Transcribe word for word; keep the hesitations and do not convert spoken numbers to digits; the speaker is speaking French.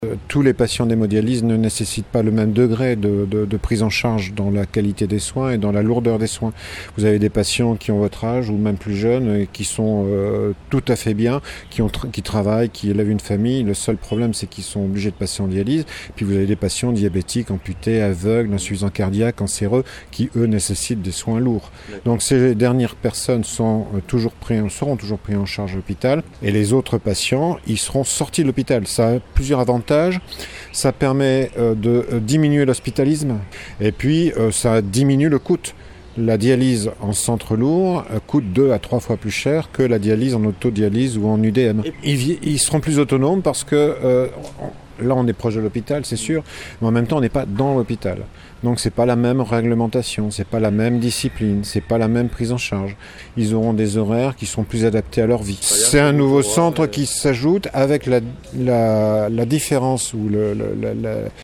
Tous les patients d'hémodialyse ne nécessitent pas le même degré de, de, de prise en charge dans la qualité des soins et dans la lourdeur des soins. Vous avez des patients qui ont votre âge ou même plus jeunes et qui sont euh, tout à fait bien, qui, ont tra- qui travaillent, qui élèvent une famille. Le seul problème, c'est qu'ils sont obligés de passer en dialyse. Puis vous avez des patients diabétiques, amputés, aveugles, insuffisants cardiaques, cancéreux, qui eux nécessitent des soins lourds. Donc ces dernières personnes sont euh, toujours pris, seront toujours pris en charge à l'hôpital et les autres patients, ils seront sortis de l'hôpital. Ça a plusieurs avantages. Ça permet euh, de euh, diminuer l'hospitalisme et puis euh, ça diminue le coût. La dialyse en centre lourd euh, coûte deux à trois fois plus cher que la dialyse en autodialyse ou en U D M. Ils, ils seront plus autonomes parce que euh, on, là on est proche de l'hôpital, c'est sûr, mais en même temps on n'est pas dans l'hôpital. Donc c'est pas la même réglementation, c'est pas la même discipline, c'est pas la même prise en charge. Ils auront des horaires qui sont plus adaptés à leur vie. C'est un nouveau centre qui s'ajoute avec la, la, la différence ou le, le, la, la,